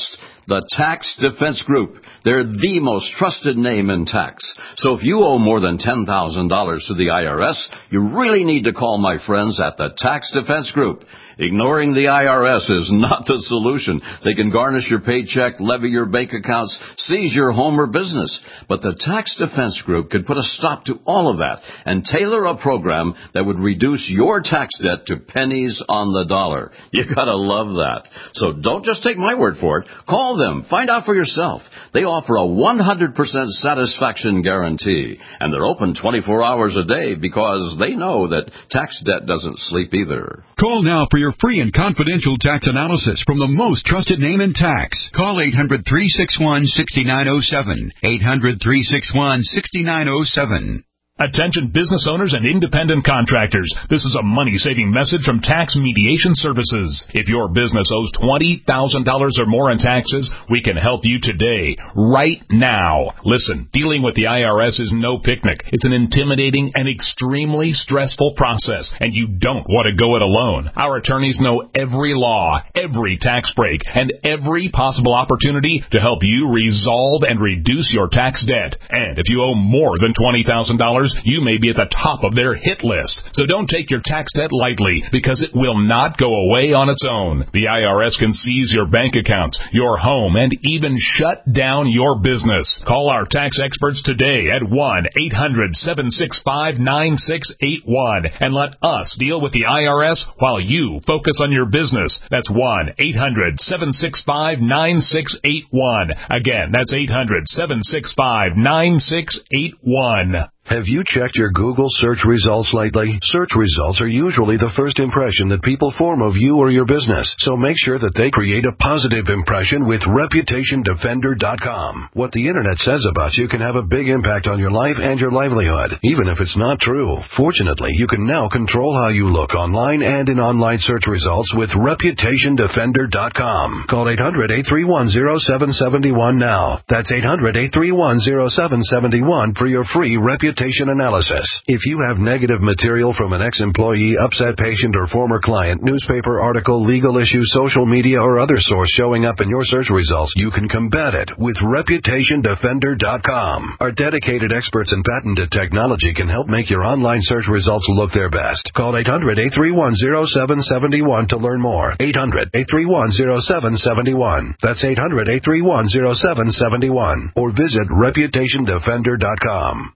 The Tax Defense Group. They're the most trusted name in tax. So if you owe more than ten thousand dollars to the I R S, you really need to call my friends at the Tax Defense Group. Ignoring the I R S is not the solution. They can garnish your paycheck, levy your bank accounts, seize your home or business. But the Tax Defense Group could put a stop to all of that and tailor a program that would reduce your tax debt to pennies on the dollar. You gotta love that. So don't just take my word for it. Call them. Find out for yourself. They offer a one hundred percent satisfaction guarantee. And they're open twenty-four hours a day because they know that tax debt doesn't sleep either. Call now for your free and confidential tax analysis from the most trusted name in tax. Call eight hundred, three six one, six nine zero seven. eight hundred, three six one, six nine zero seven. Attention business owners and independent contractors. This is a money-saving message from Tax Mediation Services. If your business owes twenty thousand dollars or more in taxes, we can help you today, right now. Listen, dealing with the I R S is no picnic. It's an intimidating and extremely stressful process, and you don't want to go it alone. Our attorneys know every law, every tax break, and every possible opportunity to help you resolve and reduce your tax debt. And if you owe more than twenty thousand dollars, you may be at the top of their hit list. So don't take your tax debt lightly, because it will not go away on its own. The I R S can seize your bank accounts, your home, and even shut down your business. Call our tax experts today at one eight hundred, seven six five, nine six eight one and let us deal with the I R S while you focus on your business. That's one eight hundred, seven six five, nine six eight one. Again, that's eight hundred, seven six five, nine six eight one. Have you checked your Google search results lately? Search results are usually the first impression that people form of you or your business, so make sure that they create a positive impression with Reputation Defender dot com. What the Internet says about you can have a big impact on your life and your livelihood, even if it's not true. Fortunately, you can now control how you look online and in online search results with Reputation Defender dot com. Call eight hundred, eight three one, zero seven seven one now. That's eight hundred, eight three one, zero seven seven one for your free Reputation analysis. If you have negative material from an ex-employee, upset patient, or former client, newspaper article, legal issue, social media, or other source showing up in your search results, you can combat it with Reputation Defender dot com. Our dedicated experts in patented technology can help make your online search results look their best. Call eight hundred, eight three one, zero seven seven one to learn more. eight hundred, eight three one, zero seven seven one. That's eight hundred, eight three one, zero seven seven one. Or visit Reputation Defender dot com.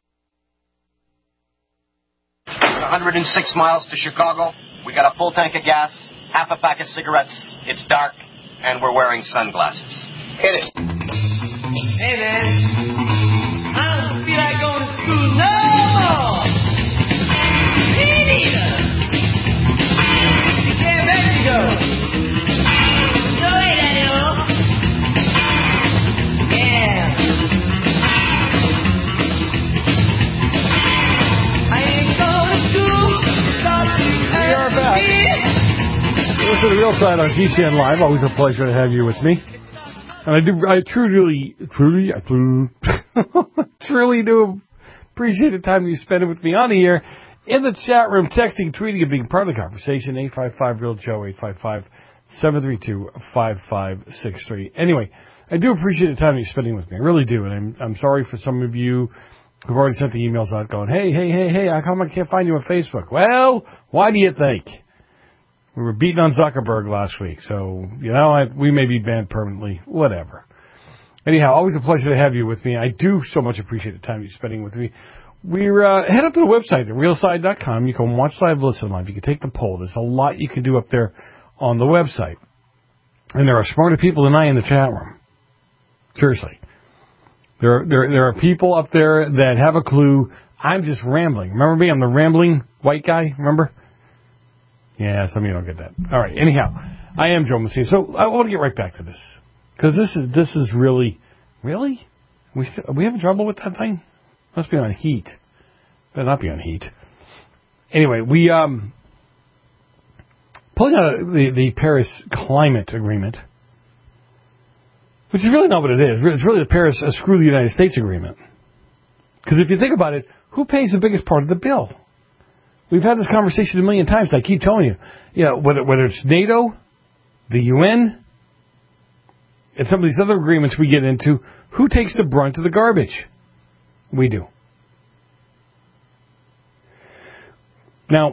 one hundred six miles to Chicago. We got a full tank of gas, half a pack of cigarettes. It's dark, and we're wearing sunglasses. Hit it. Hey, man. I don't feel like going to school no more. Me neither. You can't make me go. No way, Daddy-o. Yeah. We are back. Listen to the Real Side on G C N Live. Always a pleasure to have you with me. And I do, I truly, truly, I truly, truly do appreciate the time you spend with me on the air, in the chat room, texting, tweeting, and being part of the conversation. eight five five, real Joe, eight five five, seven three two, five five six three. Anyway, I do appreciate the time you're spending with me. I really do. And I'm, I'm sorry for some of you who've already sent the emails out going, hey, hey, hey, hey, how come I can't find you on Facebook? Well, why do you think? We were beating on Zuckerberg last week, so, you know, I, we may be banned permanently, whatever. Anyhow, always a pleasure to have you with me. I do so much appreciate the time you're spending with me. We're, uh, head up to the website, the real side dot com. You can watch live, listen live. You can take the poll. There's a lot you can do up there on the website. And there are smarter people than I in the chat room. Seriously. There, there, there are people up there that have a clue. I'm just rambling. Remember me? I'm the rambling white guy. Remember? Yeah, some of you don't get that. All right. Anyhow, I am Joe Messina. So I want to get right back to this, because this is this is really, really, we still, are we having trouble with that thing? Must be on heat. Better not be on heat. Anyway, we um pulling out the the Paris Climate Agreement, which is really not what it is. It's really the Paris uh, Screw the United States Agreement. Because if you think about it, who pays the biggest part of the bill? We've had this conversation a million times. I keep telling you, you know, whether whether it's NATO, the U N, and some of these other agreements we get into, who takes the brunt of the garbage? We do. Now,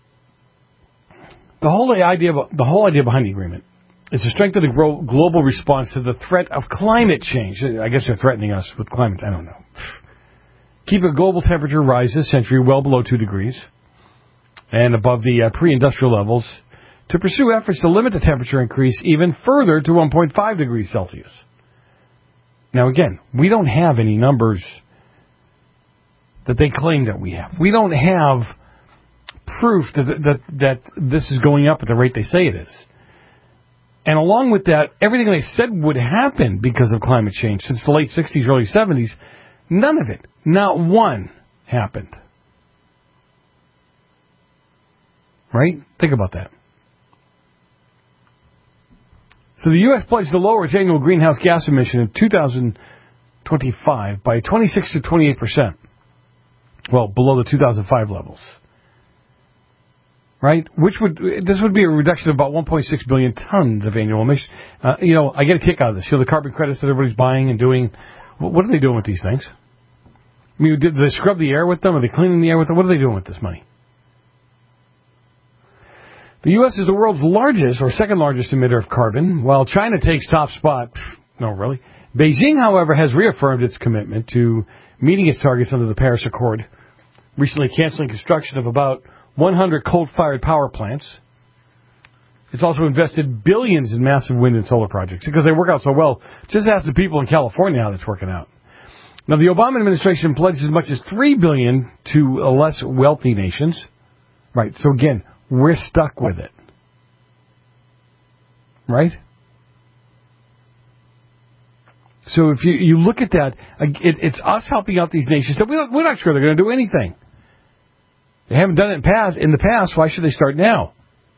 the whole idea, the whole idea behind the agreement is to strengthen the gro- global response to the threat of climate change. I guess they're threatening us with climate. I don't know. Keep a global temperature rise this century well below two degrees and above the uh, pre-industrial levels, to pursue efforts to limit the temperature increase even further to one point five degrees Celsius. Now, again, we don't have any numbers that they claim that we have. We don't have proof that, that, that this is going up at the rate they say it is. And along with that, everything they said would happen because of climate change since the late sixties, early seventies, none of it, not one, happened. Right? Think about that. So the U S pledged to lower its annual greenhouse gas emission in two thousand twenty-five by twenty-six to twenty-eight percent. Well, below the two thousand five levels. Right? Which would, this would be a reduction of about one point six billion tons of annual emission. Uh, you know, I get a kick out of this. You know, the carbon credits that everybody's buying and doing, what are they doing with these things? I mean, did they scrub the air with them? Are they cleaning the air with them? What are they doing with this money? The U S is the world's largest or second largest emitter of carbon, while China takes top spot. No, really. Beijing, however, has reaffirmed its commitment to meeting its targets under the Paris Accord, recently canceling construction of about one hundred coal-fired power plants. It's also invested billions in massive wind and solar projects because they work out so well. Just ask the people in California how that's working out. Now, the Obama administration pledged as much as three billion dollars to less wealthy nations. Right, so again, we're stuck with it. Right? So if you, you look at that, it, it's us helping out these nations that we're, we're not sure they're going to do anything. They haven't done it in, past, in the past. Why should they start now?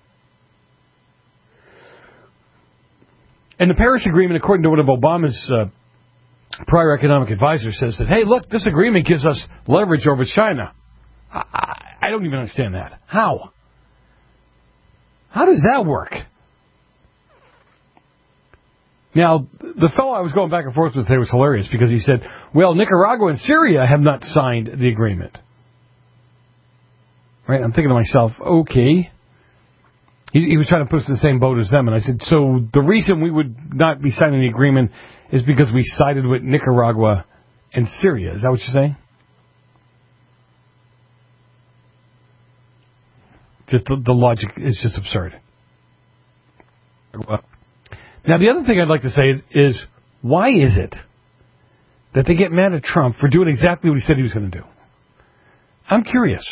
And the Paris Agreement, according to one of Obama's uh, prior economic advisors, says that, hey, look, this agreement gives us leverage over China. I, I, I don't even understand that. How? How does that work? Now, the fellow I was going back and forth with today was hilarious because he said, well, Nicaragua and Syria have not signed the agreement. Right? I'm thinking to myself, okay. He, he was trying to put us in the same boat as them. And I said, so the reason we would not be signing the agreement is because we sided with Nicaragua and Syria. Is that what you're saying? Just the, the logic is just absurd. Now, the other thing I'd like to say is, why is it that they get mad at Trump for doing exactly what he said he was going to do? I'm curious.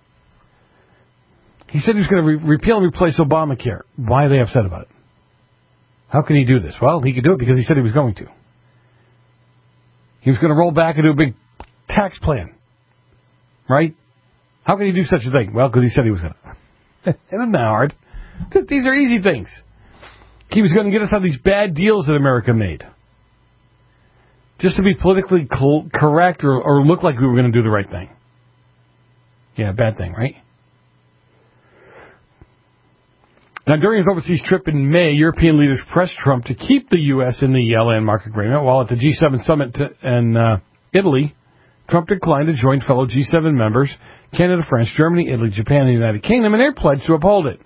He said he was going to re- repeal and replace Obamacare. Why are they upset about it? How can he do this? Well, he could do it because he said he was going to. He was going to roll back and do a big tax plan. Right? How can he do such a thing? Well, because he said he was going to. Isn't that hard? These are easy things. He was going to get us out of these bad deals that America made. Just to be politically co- correct or, or look like we were going to do the right thing. Yeah, bad thing, right? Now, during his overseas trip in May, European leaders pressed Trump to keep the U S in the uh, landmark agreement, while at the G seven summit to, in uh, Italy, Trump declined to join fellow G seven members, Canada, France, Germany, Italy, Japan, and the United Kingdom, and their pledge to uphold it.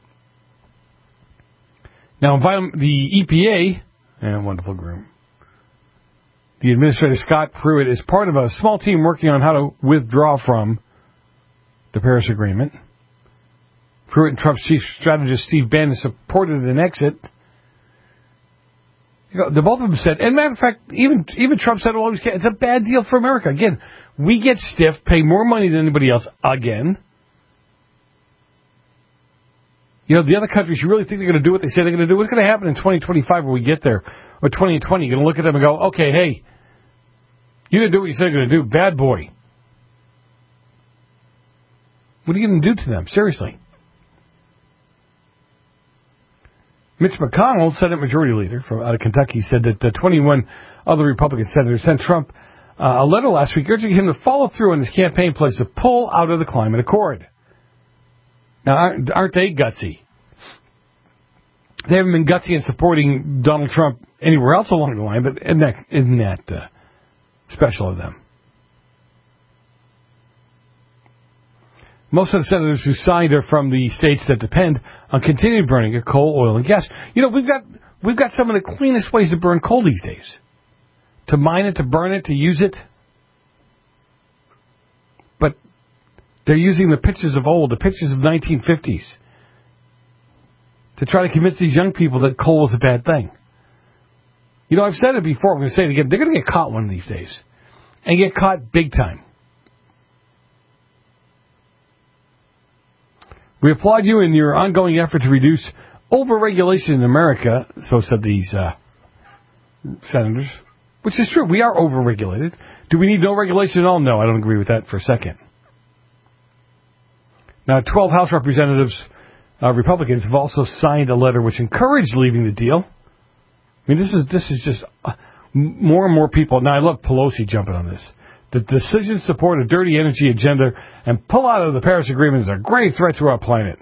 Now, the E P A, and wonderful groom, the Administrator Scott Pruitt is part of a small team working on how to withdraw from the Paris Agreement. Pruitt and Trump's chief strategist Steve Bannon supported an exit. You know, the both of them said, and matter of fact, even even Trump said, well, it's a bad deal for America. Again, we get stiffed, pay more money than anybody else again. You know, the other countries, you really think they're going to do what they say they're going to do? What's going to happen in twenty twenty-five when we get there? Or twenty twenty, you're going to look at them and go, okay, hey, you didn't do what you said you're going to do. Bad boy. What are you going to do to them? Seriously. Mitch McConnell, Senate Majority Leader from out of Kentucky, said that the twenty-one other Republican senators sent Trump uh, a letter last week urging him to follow through on his campaign pledge to pull out of the climate accord. Now, aren't, aren't they gutsy? They haven't been gutsy in supporting Donald Trump anywhere else along the line, but isn't that, isn't that uh, special of them? Most of the senators who signed are from the states that depend on continued burning of coal, oil, and gas. You know, we've got we've got some of the cleanest ways to burn coal these days. To mine it, to burn it, to use it. But they're using the pictures of old, the pictures of nineteen fifties, to try to convince these young people that coal is a bad thing. You know, I've said it before, I'm going to say it again. They're going to get caught one of these days. And get caught big time. We applaud you in your ongoing effort to reduce overregulation in America, so said these uh, senators. Which is true. We are overregulated. Do we need no regulation at all? No, I don't agree with that for a second. Now, twelve House representatives, uh, Republicans, have also signed a letter which encouraged leaving the deal. I mean, this is this is just uh, more and more people. Now, I love Pelosi jumping on this. The decision to support a dirty energy agenda and pull out of the Paris Agreement is a great threat to our planet.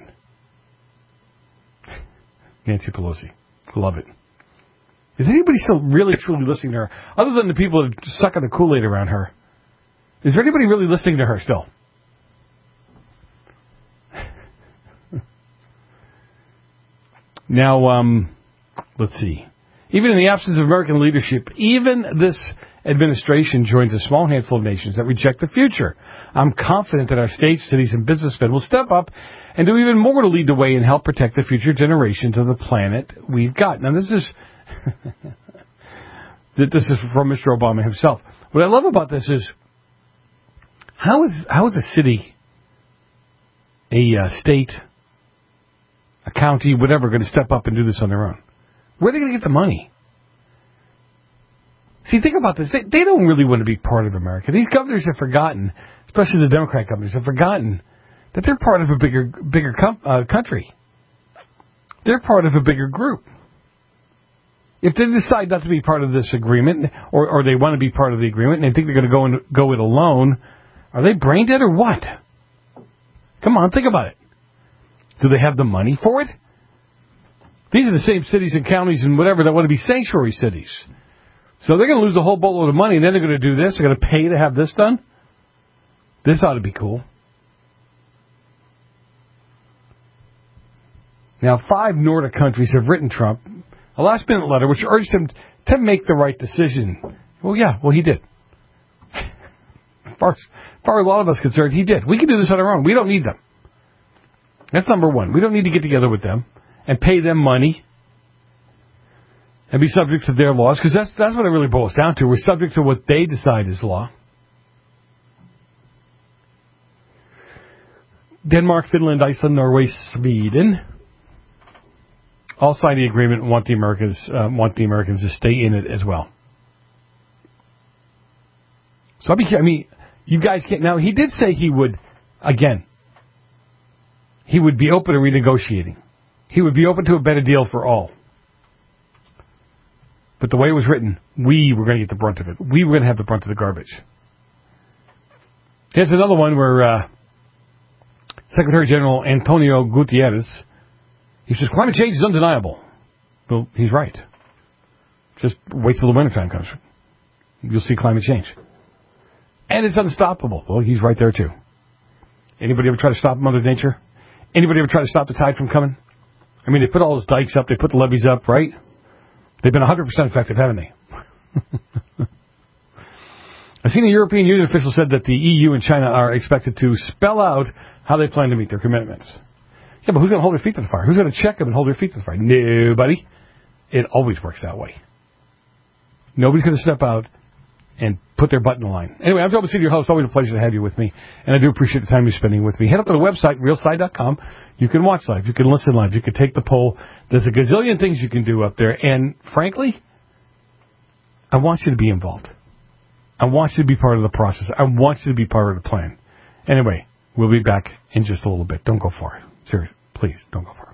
Nancy Pelosi. Love it. Is anybody still really, truly listening to her? Other than the people that suck on the Kool-Aid around her. Is there anybody really listening to her still? Now, um, let's see. Even in the absence of American leadership, even this administration joins a small handful of nations that reject the future. I'm confident that our states, cities, and businessmen will step up and do even more to lead the way and help protect the future generations of the planet we've got. Now, this is this is from Mister Obama himself. What I love about this is how is how is a city, a uh, state, a county, whatever, going to step up and do this on their own? Where are they going to get the money? See, think about this. They, they don't really want to be part of America. These governors have forgotten, especially the Democrat governors, have forgotten that they're part of a bigger bigger com- uh, country. They're part of a bigger group. If they decide not to be part of this agreement, or, or they want to be part of the agreement, and they think they're going to go and go it alone, are they brain dead or what? Come on, think about it. Do they have the money for it? These are the same cities and counties and whatever that want to be sanctuary cities. So they're going to lose a whole boatload of money, and then they're going to do this. They're going to pay to have this done. This ought to be cool. Now, five Nordic countries have written Trump a last-minute letter which urged him to make the right decision. Well, yeah, well, he did. As far as, as far as a lot of us concerned, he did. We can do this on our own. We don't need them. That's number one. We don't need to get together with them and pay them money and be subject to their laws, because that's that's what it really boils down to. We're subject to what they decide is law. Denmark, Finland, Iceland, Norway, Sweden all signed the agreement and want the Americans uh, want the Americans to stay in it as well. So I mean, I mean, you guys can't. Now, he did say he would, again, he would be open to renegotiating. He would be open to a better deal for all. But the way it was written, we were going to get the brunt of it. We were going to have the brunt of the garbage. Here's another one where uh, Secretary General Antonio Guterres, he says, climate change is undeniable. Well, he's right. Just wait till the wintertime comes. You'll see climate change. And it's unstoppable. Well, he's right there, too. Anybody ever try to stop Mother Nature? Anybody ever try to stop the tide from coming? I mean, they put all those dikes up, they put the levees up, right? They've been one hundred percent effective, haven't they? I've seen a European Union official said that the E U and China are expected to spell out how they plan to meet their commitments. Yeah, but who's going to hold their feet to the fire? Who's going to check them and hold their feet to the fire? Nobody. It always works that way. Nobody's going to step out and put their butt in the line. Anyway, I'm Joe Bassett, your host. Always a pleasure to have you with me. And I do appreciate the time you're spending with me. Head up to the website, real side dot com. You can watch live. You can listen live. You can take the poll. There's a gazillion things you can do up there. And frankly, I want you to be involved. I want you to be part of the process. I want you to be part of the plan. Anyway, we'll be back in just a little bit. Don't go far. Seriously, please, don't go far.